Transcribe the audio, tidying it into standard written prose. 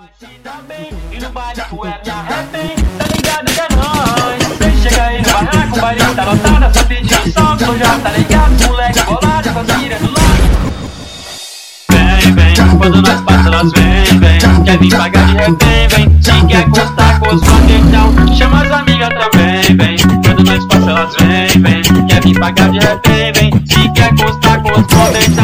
E no baile tu é minha refém, tá ligado que é nóis. Vem, chega aí no barraco, o baile tá lotado, só pedindo salto, tu já tá ligado, moleque bolado com as miras do lado. Vem, vem, quando nós passa elas vem, vem, quer vir pagar de refém, vem, se quer encostar com os então chama as amigas também, vem, quando nós passa elas vem, vem, quer vir pagar de refém, vem, se quer encostar com os